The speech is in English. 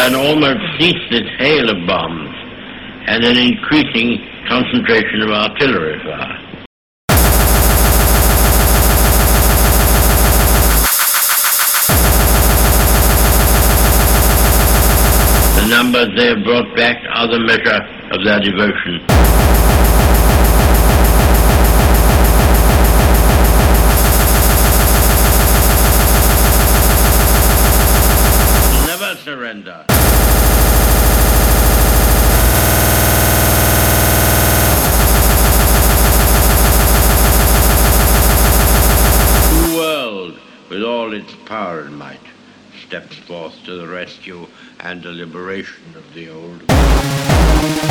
an almost ceaseless hail of bombs and an increasing concentration of artillery fire. The numbers they have brought back are the measure of their devotion. Never surrender. The world, with all its power and might, steps forth to the rescue and the liberation of the old.